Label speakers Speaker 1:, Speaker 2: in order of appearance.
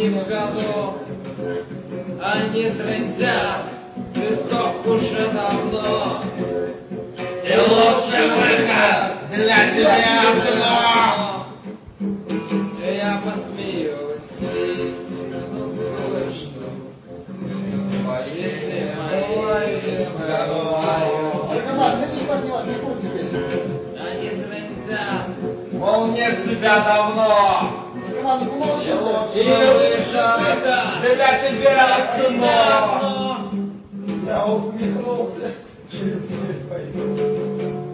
Speaker 1: дни в году, они трындят, цветок уже давно. И лучший выход для тебя одно. И я посмеюсь, но слышу твои мои они трындят,
Speaker 2: Мол, нет тебя давно.
Speaker 1: и выше выход
Speaker 2: Для тебя
Speaker 1: одно.
Speaker 2: Я усмехнулся. Через дверь пойду.